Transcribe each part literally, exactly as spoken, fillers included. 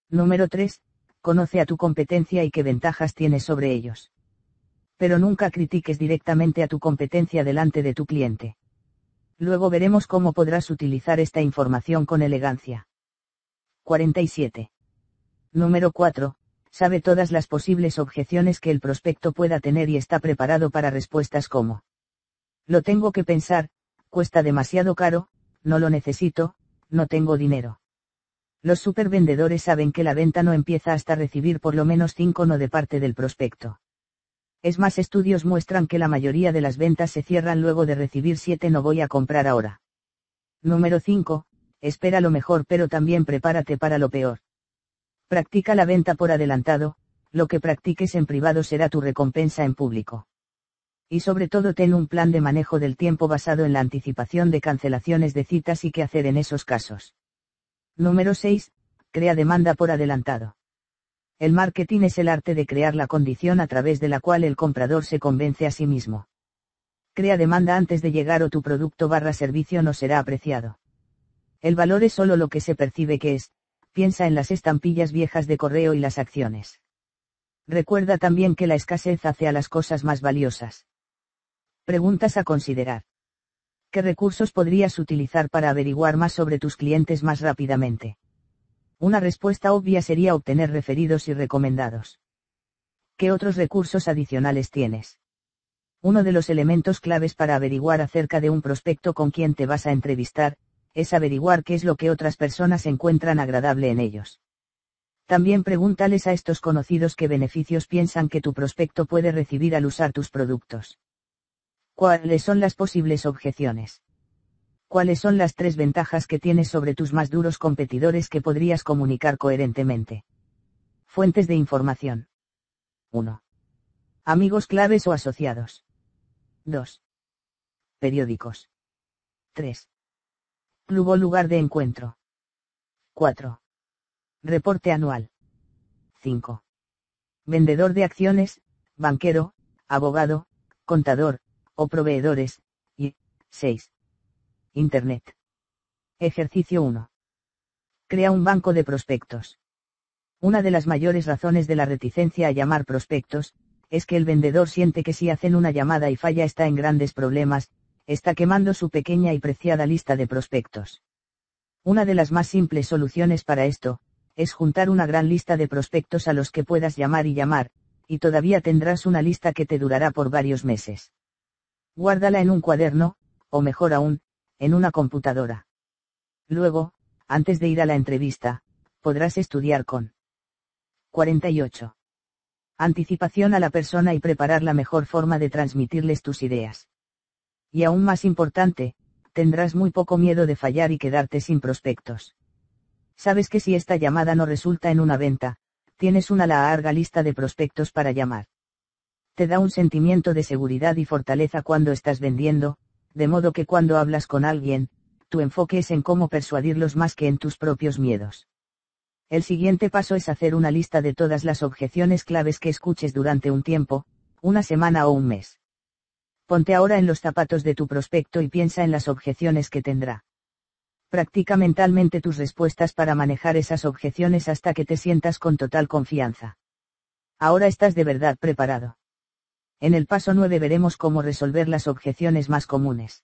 Número tres. Conoce a tu competencia y qué ventajas tienes sobre ellos. Pero nunca critiques directamente a tu competencia delante de tu cliente. Luego veremos cómo podrás utilizar esta información con elegancia. cuarenta y siete. Número cuatro. Sabe todas las posibles objeciones que el prospecto pueda tener y está preparado para respuestas como: lo tengo que pensar, cuesta demasiado caro, no lo necesito, no tengo dinero. Los supervendedores saben que la venta no empieza hasta recibir por lo menos cinco no de parte del prospecto. Es más, estudios muestran que la mayoría de las ventas se cierran luego de recibir siete no voy a comprar ahora. Número cinco. Espera lo mejor pero también prepárate para lo peor. Practica la venta por adelantado, lo que practiques en privado será tu recompensa en público. Y sobre todo ten un plan de manejo del tiempo basado en la anticipación de cancelaciones de citas y qué hacer en esos casos. Número seis. Crea demanda por adelantado. El marketing es el arte de crear la condición a través de la cual el comprador se convence a sí mismo. Crea demanda antes de llegar o tu producto barra servicio no será apreciado. El valor es solo lo que se percibe que es. Piensa en las estampillas viejas de correo y las acciones. Recuerda también que la escasez hace a las cosas más valiosas. Preguntas a considerar. ¿Qué recursos podrías utilizar para averiguar más sobre tus clientes más rápidamente? Una respuesta obvia sería obtener referidos y recomendados. ¿Qué otros recursos adicionales tienes? Uno de los elementos claves para averiguar acerca de un prospecto con quien te vas a entrevistar, es averiguar qué es lo que otras personas encuentran agradable en ellos. También pregúntales a estos conocidos qué beneficios piensan que tu prospecto puede recibir al usar tus productos. ¿Cuáles son las posibles objeciones? ¿Cuáles son las tres ventajas que tienes sobre tus más duros competidores que podrías comunicar coherentemente? Fuentes de información. uno. Amigos claves o asociados. dos. Periódicos. tres. Club o lugar de encuentro. cuatro. Reporte anual. cinco. Vendedor de acciones, banquero, abogado, contador, o proveedores. Y seis. Internet. Ejercicio uno. Crea un banco de prospectos. Una de las mayores razones de la reticencia a llamar prospectos, es que el vendedor siente que si hacen una llamada y falla está en grandes problemas, está quemando su pequeña y preciada lista de prospectos. Una de las más simples soluciones para esto, es juntar una gran lista de prospectos a los que puedas llamar y llamar, y todavía tendrás una lista que te durará por varios meses. Guárdala en un cuaderno, o mejor aún, en una computadora. Luego, antes de ir a la entrevista, podrás estudiar con. cuarenta y ocho. Anticipación a la persona y preparar la mejor forma de transmitirles tus ideas. Y aún más importante, tendrás muy poco miedo de fallar y quedarte sin prospectos. Sabes que si esta llamada no resulta en una venta, tienes una larga lista de prospectos para llamar. Te da un sentimiento de seguridad y fortaleza cuando estás vendiendo, de modo que cuando hablas con alguien, tu enfoque es en cómo persuadirlos más que en tus propios miedos. El siguiente paso es hacer una lista de todas las objeciones claves que escuches durante un tiempo, una semana o un mes. Ponte ahora en los zapatos de tu prospecto y piensa en las objeciones que tendrá. Practica mentalmente tus respuestas para manejar esas objeciones hasta que te sientas con total confianza. Ahora estás de verdad preparado. En el paso nueve veremos cómo resolver las objeciones más comunes.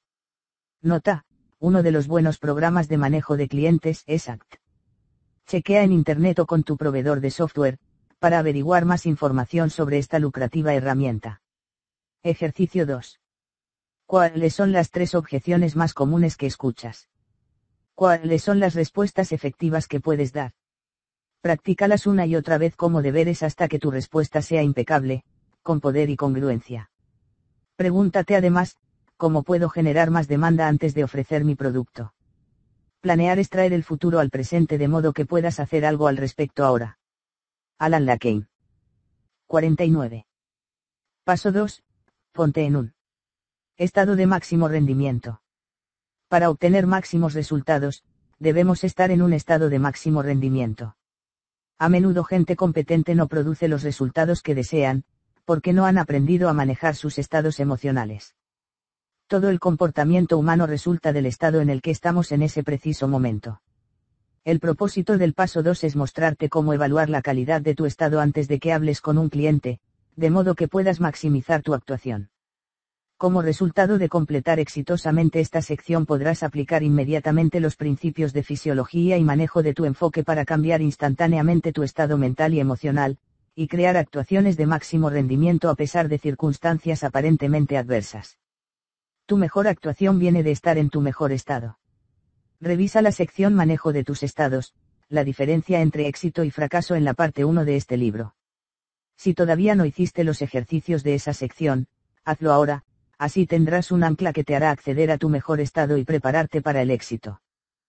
Nota: uno de los buenos programas de manejo de clientes es A C T. Chequea en internet o con tu proveedor de software, para averiguar más información sobre esta lucrativa herramienta. Ejercicio dos. ¿Cuáles son las tres objeciones más comunes que escuchas? ¿Cuáles son las respuestas efectivas que puedes dar? Practícalas una y otra vez como deberes hasta que tu respuesta sea impecable, con poder y congruencia. Pregúntate además, ¿cómo puedo generar más demanda antes de ofrecer mi producto? Planear es traer el futuro al presente de modo que puedas hacer algo al respecto ahora. Alan Lakein. cuarenta y nueve. Paso dos. Ponte en un estado de máximo rendimiento. Para obtener máximos resultados, debemos estar en un estado de máximo rendimiento. A menudo gente competente no produce los resultados que desean, porque no han aprendido a manejar sus estados emocionales. Todo el comportamiento humano resulta del estado en el que estamos en ese preciso momento. El propósito del paso dos es mostrarte cómo evaluar la calidad de tu estado antes de que hables con un cliente, de modo que puedas maximizar tu actuación. Como resultado de completar exitosamente esta sección podrás aplicar inmediatamente los principios de fisiología y manejo de tu enfoque para cambiar instantáneamente tu estado mental y emocional, y crear actuaciones de máximo rendimiento a pesar de circunstancias aparentemente adversas. Tu mejor actuación viene de estar en tu mejor estado. Revisa la sección Manejo de tus estados, la diferencia entre éxito y fracaso en la parte uno de este libro. Si todavía no hiciste los ejercicios de esa sección, hazlo ahora, así tendrás un ancla que te hará acceder a tu mejor estado y prepararte para el éxito.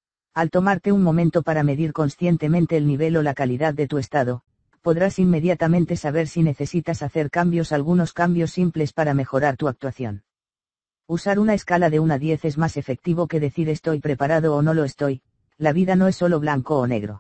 Al tomarte un momento para medir conscientemente el nivel o la calidad de tu estado, podrás inmediatamente saber si necesitas hacer cambios, algunos cambios simples para mejorar tu actuación. Usar una escala de uno a diez es más efectivo que decir estoy preparado o no lo estoy, la vida no es solo blanco o negro.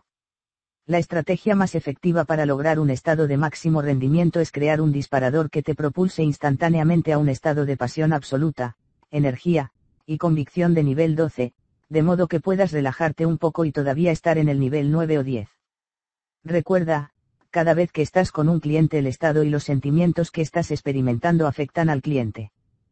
La estrategia más efectiva para lograr un estado de máximo rendimiento es crear un disparador que te propulse instantáneamente a un estado de pasión absoluta, energía, y convicción de nivel doce, de modo que puedas relajarte un poco y todavía estar en el nivel nueve o diez. Recuerda, cada vez que estás con un cliente el estado y los sentimientos que estás experimentando afectan al cliente.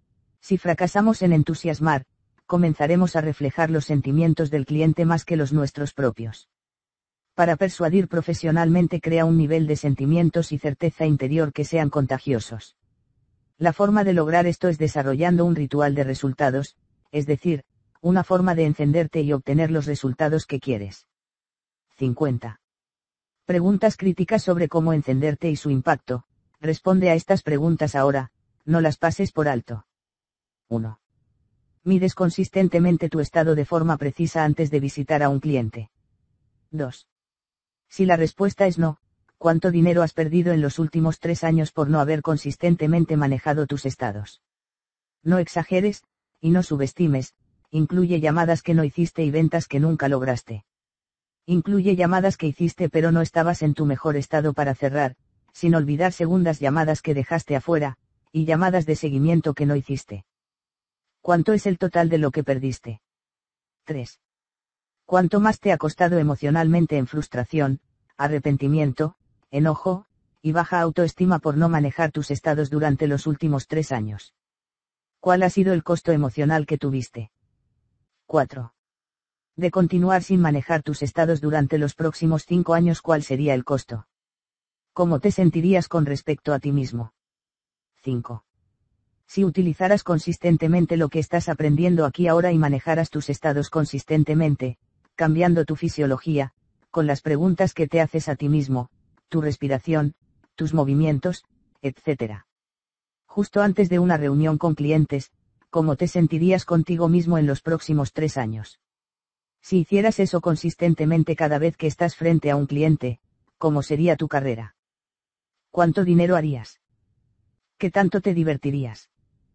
Si fracasamos en entusiasmar, comenzaremos a reflejar los sentimientos del cliente más que los nuestros propios. Para persuadir profesionalmente crea un nivel de sentimientos y certeza interior que sean contagiosos. La forma de lograr esto es desarrollando un ritual de resultados, es decir, una forma de encenderte y obtener los resultados que quieres. cincuenta. Preguntas críticas sobre cómo encenderte y su impacto. Responde a estas preguntas ahora, no las pases por alto. uno. ¿Mides consistentemente tu estado de forma precisa antes de visitar a un cliente? dos. Si la respuesta es no, ¿cuánto dinero has perdido en los últimos tres años por no haber consistentemente manejado tus estados? No exageres, y no subestimes, incluye llamadas que no hiciste y ventas que nunca lograste. Incluye llamadas que hiciste pero no estabas en tu mejor estado para cerrar, sin olvidar segundas llamadas que dejaste afuera, y llamadas de seguimiento que no hiciste. ¿Cuánto es el total de lo que perdiste? tres. ¿Cuánto más te ha costado emocionalmente en frustración, arrepentimiento, enojo, y baja autoestima por no manejar tus estados durante los últimos tres años? ¿Cuál ha sido el costo emocional que tuviste? cuatro. De continuar sin manejar tus estados durante los próximos cinco años, ¿cuál sería el costo? ¿Cómo te sentirías con respecto a ti mismo? cinco. Si utilizaras consistentemente lo que estás aprendiendo aquí ahora y manejaras tus estados consistentemente, cambiando tu fisiología, con las preguntas que te haces a ti mismo, tu respiración, tus movimientos, etcétera. Justo antes de una reunión con clientes, ¿cómo te sentirías contigo mismo en los próximos tres años? Si hicieras eso consistentemente cada vez que estás frente a un cliente, ¿cómo sería tu carrera? ¿Cuánto dinero harías? ¿Qué tanto te divertirías?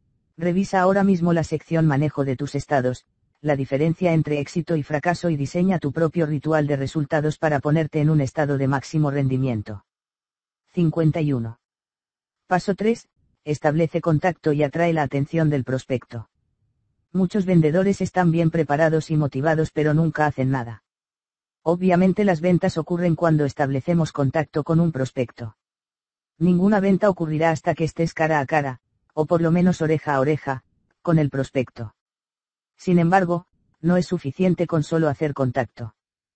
Revisa ahora mismo la sección Manejo de tus estados, la diferencia entre éxito y fracaso y diseña tu propio ritual de resultados para ponerte en un estado de máximo rendimiento. cincuenta y uno. Paso tres. Establece contacto y atrae la atención del prospecto. Muchos vendedores están bien preparados y motivados pero nunca hacen nada. Obviamente las ventas ocurren cuando establecemos contacto con un prospecto. Ninguna venta ocurrirá hasta que estés cara a cara, o por lo menos oreja a oreja, con el prospecto. Sin embargo, no es suficiente con solo hacer contacto.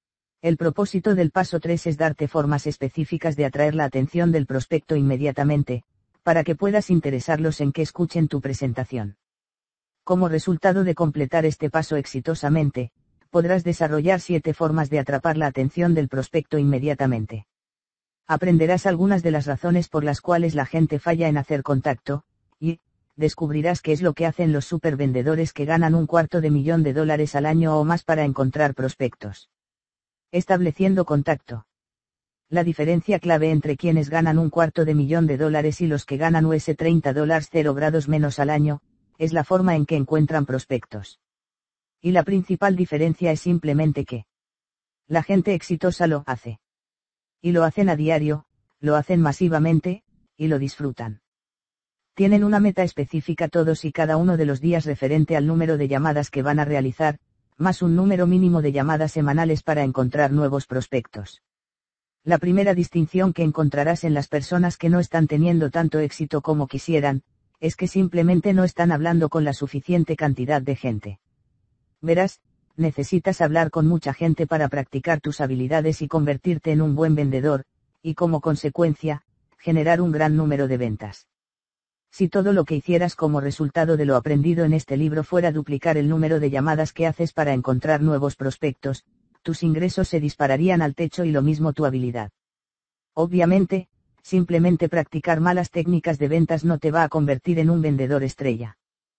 El propósito del paso tres es darte formas específicas de atraer la atención del prospecto inmediatamente, para que puedas interesarlos en que escuchen tu presentación. Como resultado de completar este paso exitosamente, podrás desarrollar siete formas de atrapar la atención del prospecto inmediatamente. Aprenderás algunas de las razones por las cuales la gente falla en hacer contacto, y descubrirás qué es lo que hacen los supervendedores que ganan un cuarto de millón de dólares al año o más para encontrar prospectos. Estableciendo contacto. La diferencia clave entre quienes ganan un cuarto de millón de dólares y los que ganan U S treinta dólares cero grados menos al año, es la forma en que encuentran prospectos. Y la principal diferencia es simplemente que la gente exitosa lo hace. Y lo hacen a diario, lo hacen masivamente, y lo disfrutan. Tienen una meta específica todos y cada uno de los días referente al número de llamadas que van a realizar, más un número mínimo de llamadas semanales para encontrar nuevos prospectos. La primera distinción que encontrarás en las personas que no están teniendo tanto éxito como quisieran, es que simplemente no están hablando con la suficiente cantidad de gente. Verás, necesitas hablar con mucha gente para practicar tus habilidades y convertirte en un buen vendedor, y como consecuencia, generar un gran número de ventas. Si todo lo que hicieras como resultado de lo aprendido en este libro fuera duplicar el número de llamadas que haces para encontrar nuevos prospectos, tus ingresos se dispararían al techo y lo mismo tu habilidad. Obviamente, simplemente practicar malas técnicas de ventas no te va a convertir en un vendedor estrella.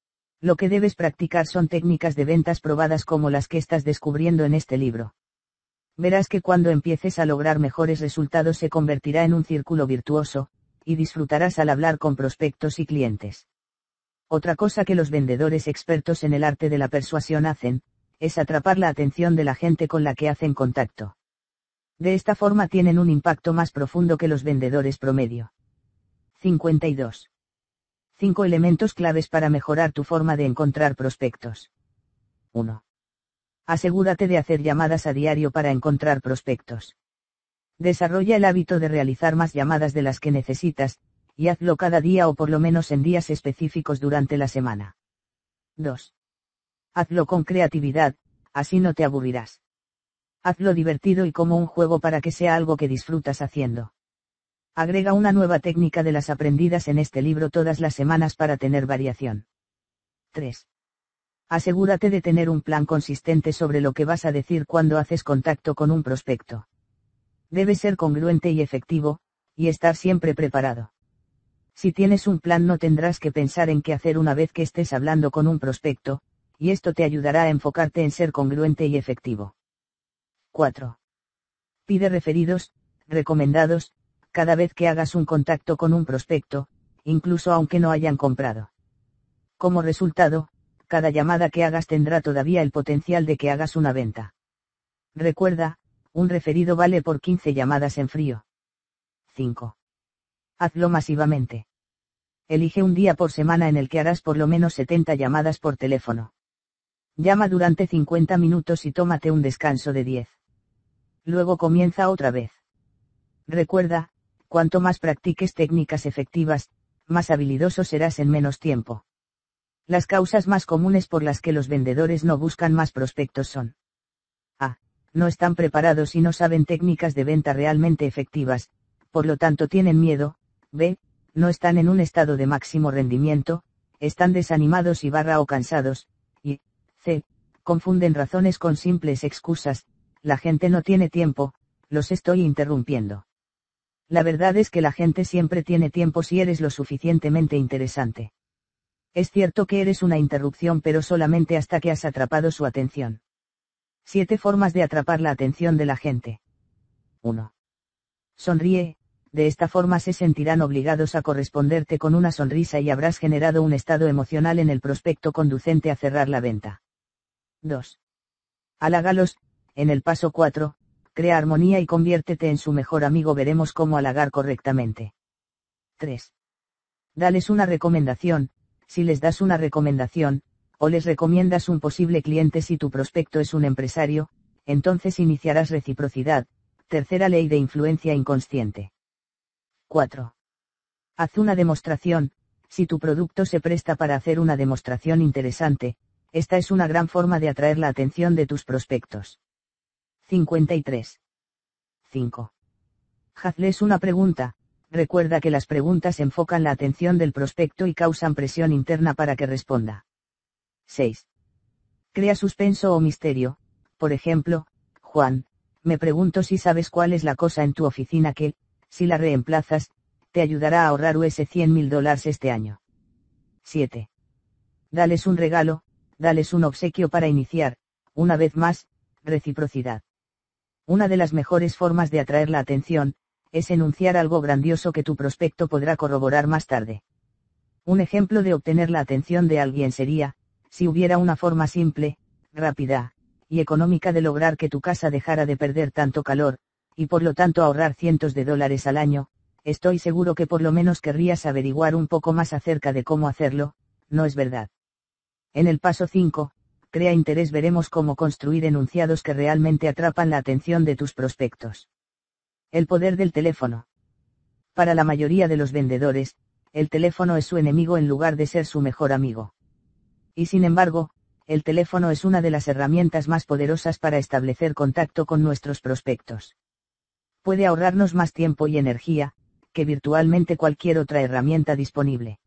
Lo que debes practicar son técnicas de ventas probadas como las que estás descubriendo en este libro. Verás que cuando empieces a lograr mejores resultados se convertirá en un círculo virtuoso, y disfrutarás al hablar con prospectos y clientes. Otra cosa que los vendedores expertos en el arte de la persuasión hacen, es atrapar la atención de la gente con la que hacen contacto. De esta forma tienen un impacto más profundo que los vendedores promedio. cincuenta y dos. cinco elementos claves para mejorar tu forma de encontrar prospectos. uno. Asegúrate de hacer llamadas a diario para encontrar prospectos. Desarrolla el hábito de realizar más llamadas de las que necesitas, y hazlo cada día o por lo menos en días específicos durante la semana. dos. Hazlo con creatividad, así no te aburrirás. Hazlo divertido y como un juego para que sea algo que disfrutas haciendo. Agrega una nueva técnica de las aprendidas en este libro todas las semanas para tener variación. tres. Asegúrate de tener un plan consistente sobre lo que vas a decir cuando haces contacto con un prospecto. Debe ser congruente y efectivo, y estar siempre preparado. Si tienes un plan no tendrás que pensar en qué hacer una vez que estés hablando con un prospecto, y esto te ayudará a enfocarte en ser congruente y efectivo. cuatro. Pide referidos, recomendados, cada vez que hagas un contacto con un prospecto, incluso aunque no hayan comprado. Como resultado, cada llamada que hagas tendrá todavía el potencial de que hagas una venta. Recuerda, un referido vale por quince llamadas en frío. cinco. Hazlo masivamente. Elige un día por semana en el que harás por lo menos setenta llamadas por teléfono. Llama durante cincuenta minutos y tómate un descanso de diez. Luego comienza otra vez. Recuerda, cuanto más practiques técnicas efectivas, más habilidoso serás en menos tiempo. Las causas más comunes por las que los vendedores no buscan más prospectos son: A. No están preparados y no saben técnicas de venta realmente efectivas, por lo tanto tienen miedo. B. No están en un estado de máximo rendimiento, están desanimados y barra o cansados. Y C. Confunden razones con simples excusas: la gente no tiene tiempo, los estoy interrumpiendo. La verdad es que la gente siempre tiene tiempo si eres lo suficientemente interesante. Es cierto que eres una interrupción, pero solamente hasta que has atrapado su atención. Siete formas de atrapar la atención de la gente. uno. Sonríe, de esta forma se sentirán obligados a corresponderte con una sonrisa y habrás generado un estado emocional en el prospecto conducente a cerrar la venta. dos. Halágalos, en el paso cuatro, crea armonía y conviértete en su mejor amigo. Veremos cómo halagar correctamente. tres. Dales una recomendación. Si les das una recomendación, o les recomiendas un posible cliente si tu prospecto es un empresario, entonces iniciarás reciprocidad. Tercera ley de influencia inconsciente. cuatro. Haz una demostración. Si tu producto se presta para hacer una demostración interesante, esta es una gran forma de atraer la atención de tus prospectos. cincuenta y tres. cinco. Hazles una pregunta. Recuerda que las preguntas enfocan la atención del prospecto y causan presión interna para que responda. seis. Crea suspenso o misterio. Por ejemplo: Juan, me pregunto si sabes cuál es la cosa en tu oficina que, si la reemplazas, te ayudará a ahorrar U S cien mil dólares este año. siete. Dales un regalo, dales un obsequio para iniciar, una vez más, reciprocidad. Una de las mejores formas de atraer la atención, es enunciar algo grandioso que tu prospecto podrá corroborar más tarde. Un ejemplo de obtener la atención de alguien sería: si hubiera una forma simple, rápida, y económica de lograr que tu casa dejara de perder tanto calor, y por lo tanto ahorrar cientos de dólares al año, estoy seguro que por lo menos querrías averiguar un poco más acerca de cómo hacerlo, ¿no es verdad? En el paso cinco, crea interés. Veremos cómo construir enunciados que realmente atrapan la atención de tus prospectos. El poder del teléfono. Para la mayoría de los vendedores, el teléfono es su enemigo en lugar de ser su mejor amigo. Y sin embargo, el teléfono es una de las herramientas más poderosas para establecer contacto con nuestros prospectos. Puede ahorrarnos más tiempo y energía que virtualmente cualquier otra herramienta disponible.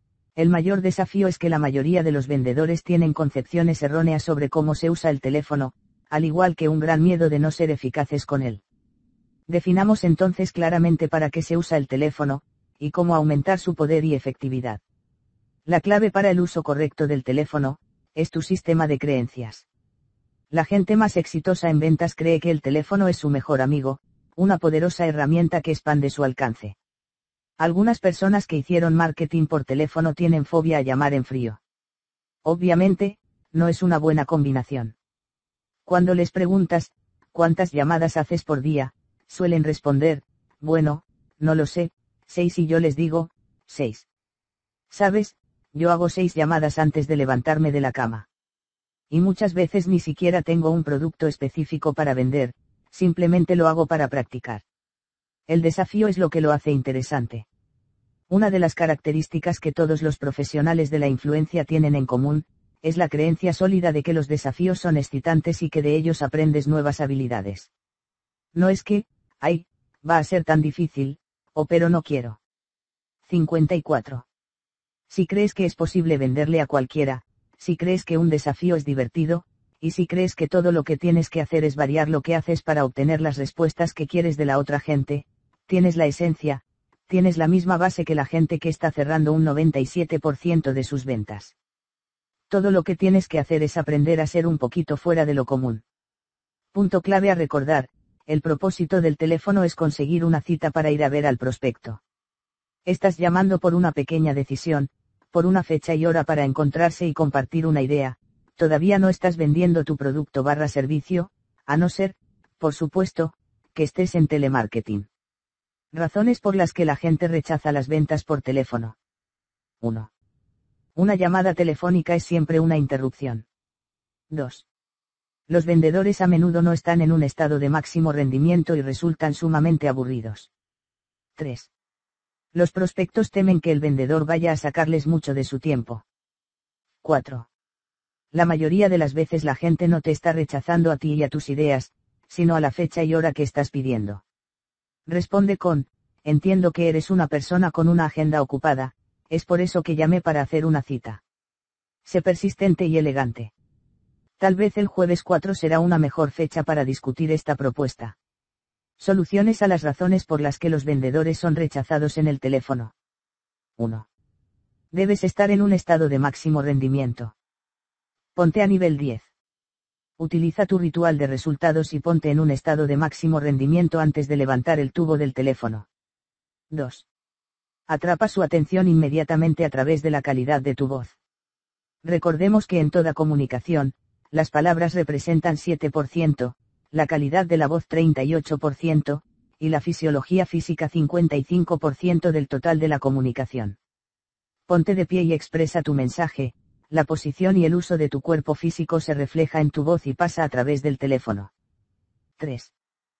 El mayor desafío es que la mayoría de los vendedores tienen concepciones erróneas sobre cómo se usa el teléfono, al igual que un gran miedo de no ser eficaces con él. Definamos entonces claramente para qué se usa el teléfono, y cómo aumentar su poder y efectividad. La clave para el uso correcto del teléfono es tu sistema de creencias. La gente más exitosa en ventas cree que el teléfono es su mejor amigo, una poderosa herramienta que expande su alcance. Algunas personas que hicieron marketing por teléfono tienen fobia a llamar en frío. Obviamente, no es una buena combinación. Cuando les preguntas, ¿cuántas llamadas haces por día?, suelen responder, bueno, no lo sé, seis, y yo les digo, seis. ¿Sabes? Yo hago seis llamadas antes de levantarme de la cama. Y muchas veces ni siquiera tengo un producto específico para vender, simplemente lo hago para practicar. El desafío es lo que lo hace interesante. Una de las características que todos los profesionales de la influencia tienen en común, es la creencia sólida de que los desafíos son excitantes y que de ellos aprendes nuevas habilidades. No es que, ay, va a ser tan difícil, o pero no quiero. cincuenta y cuatro. Si crees que es posible venderle a cualquiera, si crees que un desafío es divertido, y si crees que todo lo que tienes que hacer es variar lo que haces para obtener las respuestas que quieres de la otra gente, tienes la esencia, tienes la misma base que la gente que está cerrando un noventa y siete por ciento de sus ventas. Todo lo que tienes que hacer es aprender a ser un poquito fuera de lo común. Punto clave a recordar: el propósito del teléfono es conseguir una cita para ir a ver al prospecto. Estás llamando por una pequeña decisión, por una fecha y hora para encontrarse y compartir una idea. Todavía no estás vendiendo tu producto barra servicio, a no ser, por supuesto, que estés en telemarketing. Razones por las que la gente rechaza las ventas por teléfono. uno. Una llamada telefónica es siempre una interrupción. dos. Los vendedores a menudo no están en un estado de máximo rendimiento y resultan sumamente aburridos. tres. Los prospectos temen que el vendedor vaya a sacarles mucho de su tiempo. cuatro. La mayoría de las veces la gente no te está rechazando a ti y a tus ideas, sino a la fecha y hora que estás pidiendo. Responde con: entiendo que eres una persona con una agenda ocupada, es por eso que llamé para hacer una cita. Sé persistente y elegante. Tal vez el jueves cuatro será una mejor fecha para discutir esta propuesta. Soluciones a las razones por las que los vendedores son rechazados en el teléfono. uno. Debes estar en un estado de máximo rendimiento. Ponte a nivel diez. Utiliza tu ritual de resultados y ponte en un estado de máximo rendimiento antes de levantar el tubo del teléfono. dos. Atrapa su atención inmediatamente a través de la calidad de tu voz. Recordemos que en toda comunicación, las palabras representan siete por ciento, la calidad de la voz treinta y ocho por ciento, y la fisiología física cincuenta y cinco por ciento del total de la comunicación. Ponte de pie y expresa tu mensaje. La posición y el uso de tu cuerpo físico se refleja en tu voz y pasa a través del teléfono. tres.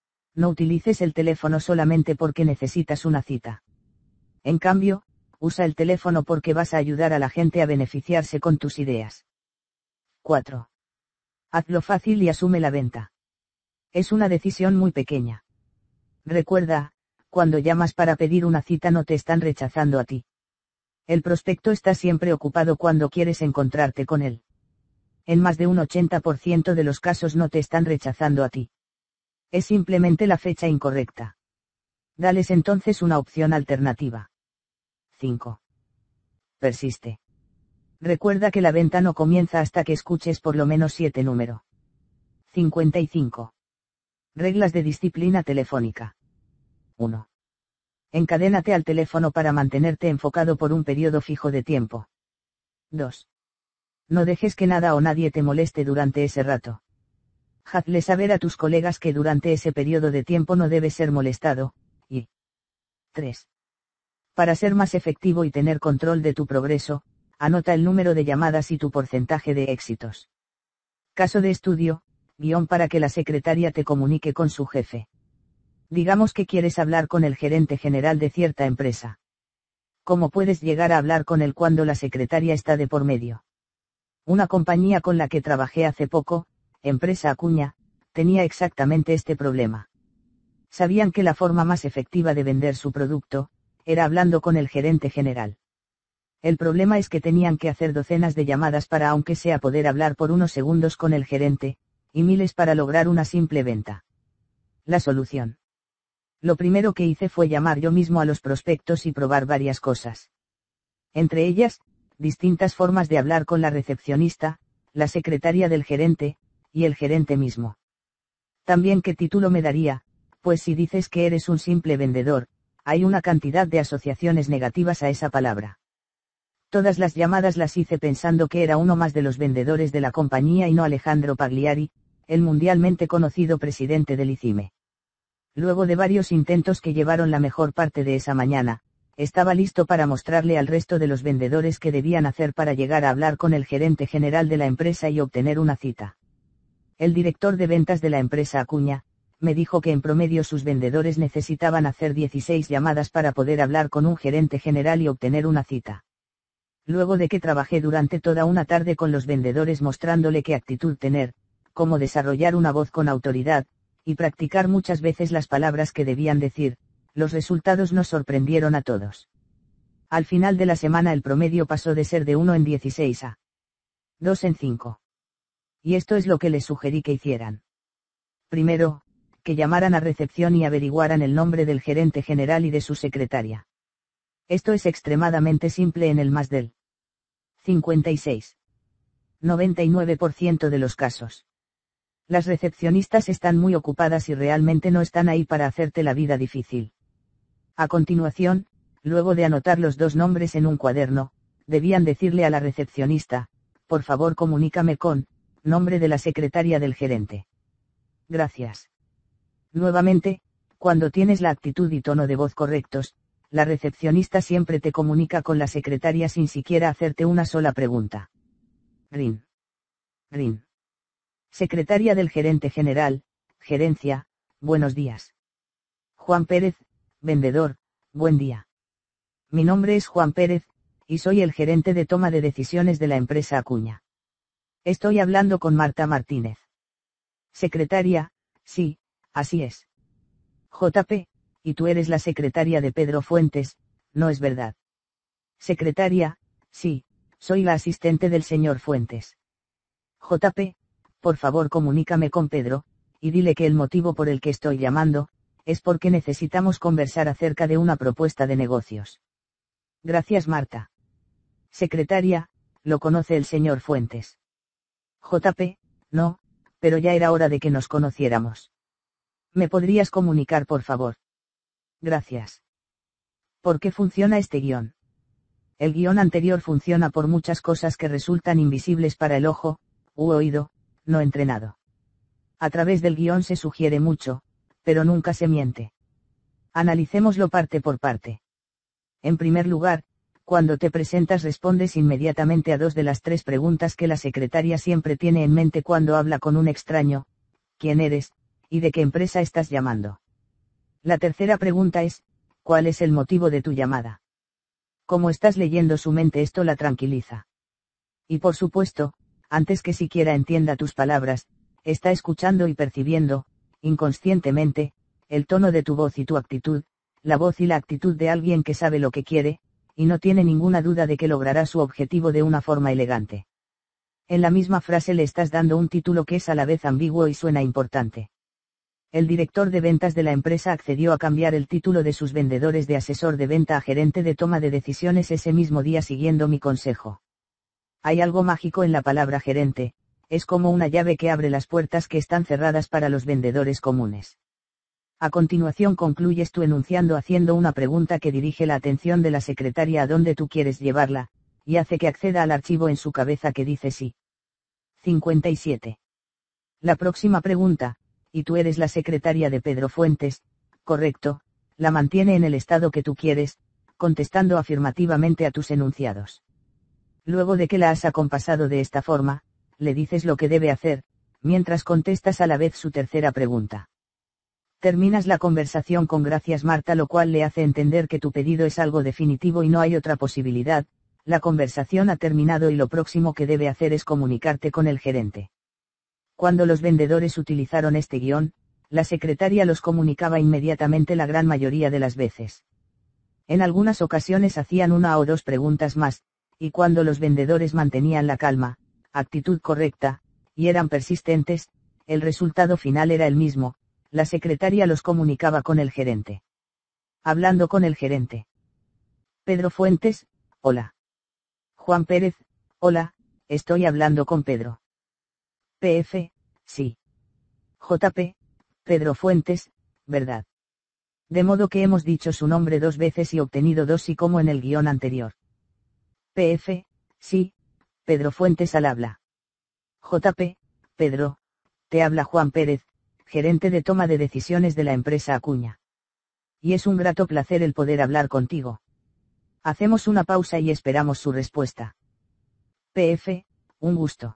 No utilices el teléfono solamente porque necesitas una cita. En cambio, usa el teléfono porque vas a ayudar a la gente a beneficiarse con tus ideas. cuatro. Hazlo fácil y asume la venta. Es una decisión muy pequeña. Recuerda, cuando llamas para pedir una cita no te están rechazando a ti. El prospecto está siempre ocupado cuando quieres encontrarte con él. En más de un ochenta por ciento de los casos no te están rechazando a ti. Es simplemente la fecha incorrecta. Dales entonces una opción alternativa. cinco. Persiste. Recuerda que la venta no comienza hasta que escuches por lo menos siete número. cincuenta y cinco. Reglas de disciplina telefónica. uno. Encadénate al teléfono para mantenerte enfocado por un periodo fijo de tiempo. dos. No dejes que nada o nadie te moleste durante ese rato. Hazle saber a tus colegas que durante ese periodo de tiempo no debes ser molestado. Y tres. Para ser más efectivo y tener control de tu progreso, anota el número de llamadas y tu porcentaje de éxitos. Caso de estudio, guión para que la secretaria te comunique con su jefe. Digamos que quieres hablar con el gerente general de cierta empresa. ¿Cómo puedes llegar a hablar con él cuando la secretaria está de por medio? Una compañía con la que trabajé hace poco, Empresa Acuña, tenía exactamente este problema. Sabían que la forma más efectiva de vender su producto, era hablando con el gerente general. El problema es que tenían que hacer docenas de llamadas para aunque sea poder hablar por unos segundos con el gerente, y miles para lograr una simple venta. La solución. Lo primero que hice fue llamar yo mismo a los prospectos y probar varias cosas. Entre ellas, distintas formas de hablar con la recepcionista, la secretaria del gerente, y el gerente mismo. También qué título me daría, pues si dices que eres un simple vendedor, hay una cantidad de asociaciones negativas a esa palabra. Todas las llamadas las hice pensando que era uno más de los vendedores de la compañía y no Alejandro Pagliari, el mundialmente conocido presidente del I C I M E. Luego de varios intentos que llevaron la mejor parte de esa mañana, estaba listo para mostrarle al resto de los vendedores qué debían hacer para llegar a hablar con el gerente general de la empresa y obtener una cita. El director de ventas de la empresa Acuña, me dijo que en promedio sus vendedores necesitaban hacer dieciséis llamadas para poder hablar con un gerente general y obtener una cita. Luego de que trabajé durante toda una tarde con los vendedores mostrándole qué actitud tener, cómo desarrollar una voz con autoridad, y practicar muchas veces las palabras que debían decir, los resultados nos sorprendieron a todos. Al final de la semana el promedio pasó de ser de uno en dieciséis a dos en cinco. Y esto es lo que les sugerí que hicieran. Primero, que llamaran a recepción y averiguaran el nombre del gerente general y de su secretaria. Esto es extremadamente simple en el más del cincuenta y seis. noventa y nueve por ciento de los casos. Las recepcionistas están muy ocupadas y realmente no están ahí para hacerte la vida difícil. A continuación, luego de anotar los dos nombres en un cuaderno, debían decirle a la recepcionista, por favor comunícame con, nombre de la secretaria del gerente. Gracias. Nuevamente, cuando tienes la actitud y tono de voz correctos, la recepcionista siempre te comunica con la secretaria sin siquiera hacerte una sola pregunta. Rin. Rin. Secretaria del gerente general, gerencia, buenos días. Juan Pérez, vendedor, buen día. Mi nombre es Juan Pérez, y soy el gerente de toma de decisiones de la empresa Acuña. Estoy hablando con Marta Martínez. Secretaria, sí, así es. J P, y tú eres la secretaria de Pedro Fuentes, ¿no es verdad? Secretaria, sí, soy la asistente del señor Fuentes. J P, por favor comunícame con Pedro, y dile que el motivo por el que estoy llamando, es porque necesitamos conversar acerca de una propuesta de negocios. Gracias Marta. Secretaria, ¿lo conoce el señor Fuentes? J P, no, pero ya era hora de que nos conociéramos. ¿Me podrías comunicar por favor? Gracias. ¿Por qué funciona este guión? El guión anterior funciona por muchas cosas que resultan invisibles para el ojo, u oído, no entrenado. A través del guión se sugiere mucho, pero nunca se miente. Analicémoslo parte por parte. En primer lugar, cuando te presentas respondes inmediatamente a dos de las tres preguntas que la secretaria siempre tiene en mente cuando habla con un extraño: ¿quién eres? ¿Y de qué empresa estás llamando? La tercera pregunta es: ¿cuál es el motivo de tu llamada? Como estás leyendo su mente, esto la tranquiliza. Y por supuesto, antes que siquiera entienda tus palabras, está escuchando y percibiendo, inconscientemente, el tono de tu voz y tu actitud, la voz y la actitud de alguien que sabe lo que quiere, y no tiene ninguna duda de que logrará su objetivo de una forma elegante. En la misma frase le estás dando un título que es a la vez ambiguo y suena importante. El director de ventas de la empresa accedió a cambiar el título de sus vendedores de asesor de venta a gerente de toma de decisiones ese mismo día siguiendo mi consejo. Hay algo mágico en la palabra gerente, es como una llave que abre las puertas que están cerradas para los vendedores comunes. A continuación concluyes tu enunciando haciendo una pregunta que dirige la atención de la secretaria a dónde tú quieres llevarla, y hace que acceda al archivo en su cabeza que dice sí. cincuenta y siete. La próxima pregunta: ¿y tú eres la secretaria de Pedro Fuentes? Correcto, la mantiene en el estado que tú quieres, contestando afirmativamente a tus enunciados. Luego de que la has acompasado de esta forma, le dices lo que debe hacer, mientras contestas a la vez su tercera pregunta. Terminas la conversación con gracias Marta, lo cual le hace entender que tu pedido es algo definitivo y no hay otra posibilidad. La conversación ha terminado y lo próximo que debe hacer es comunicarte con el gerente. Cuando los vendedores utilizaron este guión, la secretaria los comunicaba inmediatamente la gran mayoría de las veces. En algunas ocasiones hacían una o dos preguntas más, y cuando los vendedores mantenían la calma, actitud correcta, y eran persistentes, el resultado final era el mismo, la secretaria los comunicaba con el gerente. Hablando con el gerente. Pedro Fuentes, hola. Juan Pérez, hola, estoy hablando con Pedro. P F, sí. J P, Pedro Fuentes, ¿verdad? De modo que hemos dicho su nombre dos veces y obtenido dos sí como en el guión anterior. P F, sí, Pedro Fuentes al habla. J P, Pedro, te habla Juan Pérez, gerente de toma de decisiones de la empresa Acuña. Y es un grato placer el poder hablar contigo. Hacemos una pausa y esperamos su respuesta. P F, un gusto.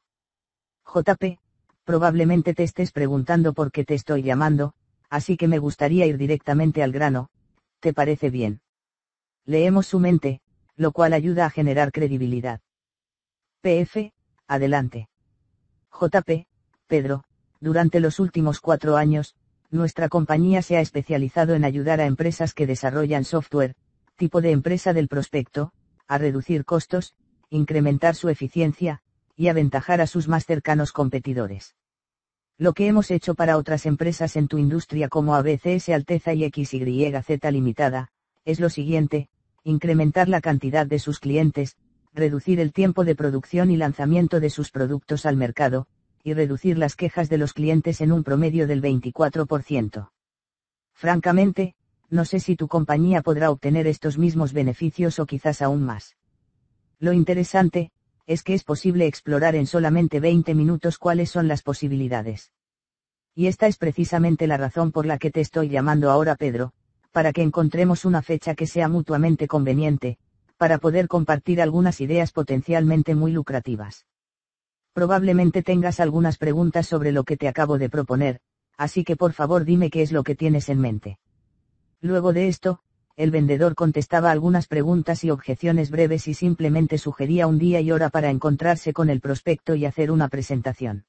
J P, probablemente te estés preguntando por qué te estoy llamando, así que me gustaría ir directamente al grano, ¿te parece bien? Leemos su mente, lo cual ayuda a generar credibilidad. P F, adelante. J P, Pedro, durante los últimos cuatro años, nuestra compañía se ha especializado en ayudar a empresas que desarrollan software, tipo de empresa del prospecto, a reducir costos, incrementar su eficiencia, y aventajar a sus más cercanos competidores. Lo que hemos hecho para otras empresas en tu industria como A B C S Alteza y X Y Z Limitada, es lo siguiente: incrementar la cantidad de sus clientes, reducir el tiempo de producción y lanzamiento de sus productos al mercado, y reducir las quejas de los clientes en un promedio del veinticuatro por ciento. Francamente, no sé si tu compañía podrá obtener estos mismos beneficios o quizás aún más. Lo interesante, es que es posible explorar en solamente veinte minutos cuáles son las posibilidades. Y esta es precisamente la razón por la que te estoy llamando ahora, Pedro, para que encontremos una fecha que sea mutuamente conveniente, para poder compartir algunas ideas potencialmente muy lucrativas. Probablemente tengas algunas preguntas sobre lo que te acabo de proponer, así que por favor dime qué es lo que tienes en mente. Luego de esto, el vendedor contestaba algunas preguntas y objeciones breves y simplemente sugería un día y hora para encontrarse con el prospecto y hacer una presentación.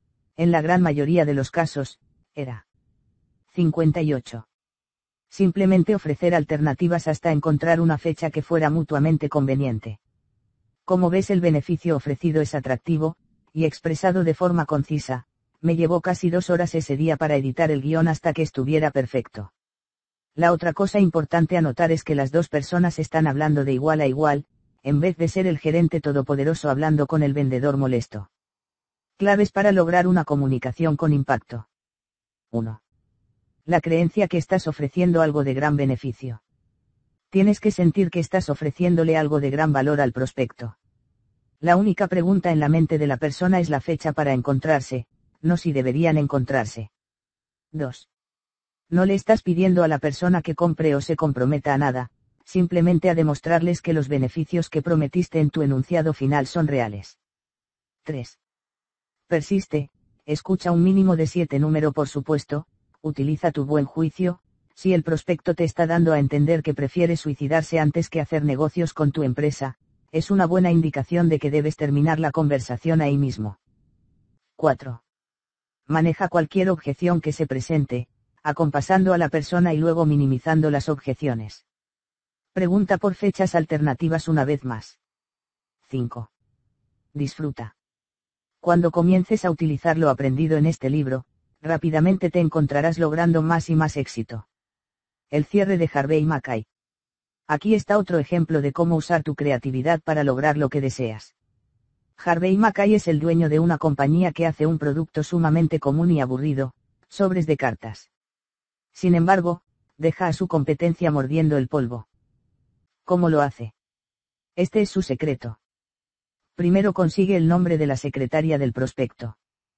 En la gran mayoría de los casos, era cincuenta y ocho. Simplemente ofrecer alternativas hasta encontrar una fecha que fuera mutuamente conveniente. Como ves, el beneficio ofrecido es atractivo, y expresado de forma concisa, me llevó casi dos horas ese día para editar el guión hasta que estuviera perfecto. La otra cosa importante a notar es que las dos personas están hablando de igual a igual, en vez de ser el gerente todopoderoso hablando con el vendedor molesto. Claves para lograr una comunicación con impacto. uno. La creencia que estás ofreciendo algo de gran beneficio. Tienes que sentir que estás ofreciéndole algo de gran valor al prospecto. La única pregunta en la mente de la persona es la fecha para encontrarse, no si deberían encontrarse. dos. No le estás pidiendo a la persona que compre o se comprometa a nada, simplemente a demostrarles que los beneficios que prometiste en tu enunciado final son reales. tres. Persiste, escucha un mínimo de siete número por supuesto, utiliza tu buen juicio. Si el prospecto te está dando a entender que prefiere suicidarse antes que hacer negocios con tu empresa, es una buena indicación de que debes terminar la conversación ahí mismo. cuatro. Maneja cualquier objeción que se presente, acompasando a la persona y luego minimizando las objeciones. Pregunta por fechas alternativas una vez más. cinco. Disfruta. Cuando comiences a utilizar lo aprendido en este libro, rápidamente te encontrarás logrando más y más éxito. El cierre de Harvey Mackay. Aquí está otro ejemplo de cómo usar tu creatividad para lograr lo que deseas. Harvey Mackay es el dueño de una compañía que hace un producto sumamente común y aburrido, sobres de cartas. Sin embargo, deja a su competencia mordiendo el polvo. ¿Cómo lo hace? Este es su secreto. Primero consigue el nombre de la secretaria del prospecto.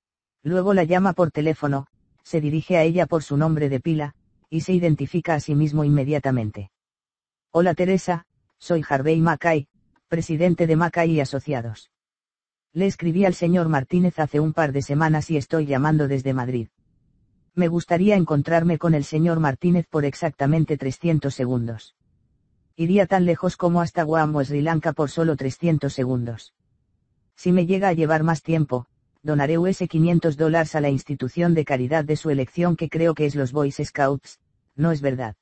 Luego la llama por teléfono, se dirige a ella por su nombre de pila, y se identifica a sí mismo inmediatamente. Hola Teresa, soy Harvey Mackay, presidente de Mackay y Asociados. Le escribí al señor Martínez hace un par de semanas y estoy llamando desde Madrid. Me gustaría encontrarme con el señor Martínez por exactamente trescientos segundos. Iría tan lejos como hasta Guam o Sri Lanka por solo trescientos segundos. Si me llega a llevar más tiempo, donaré U S quinientos dólares a la institución de caridad de su elección, que creo que es los Boy Scouts, ¿no es verdad?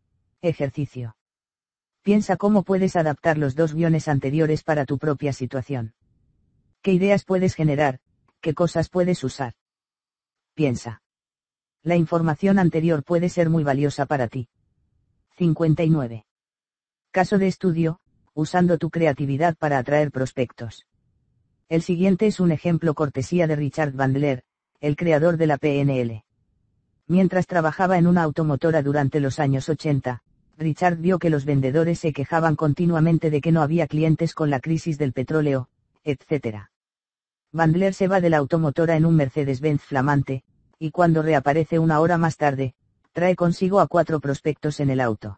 Ejercicio. Piensa cómo puedes adaptar los dos guiones anteriores para tu propia situación. ¿Qué ideas puedes generar? ¿Qué cosas puedes usar? Piensa. La información anterior puede ser muy valiosa para ti. cincuenta y nueve. Caso de estudio, usando tu creatividad para atraer prospectos. El siguiente es un ejemplo cortesía de Richard Bandler, el creador de la P N L. Mientras trabajaba en una automotora durante los años ochenta, Richard vio que los vendedores se quejaban continuamente de que no había clientes con la crisis del petróleo, etcétera. Bandler se va de la automotora en un Mercedes-Benz flamante, y cuando reaparece una hora más tarde, trae consigo a cuatro prospectos en el auto.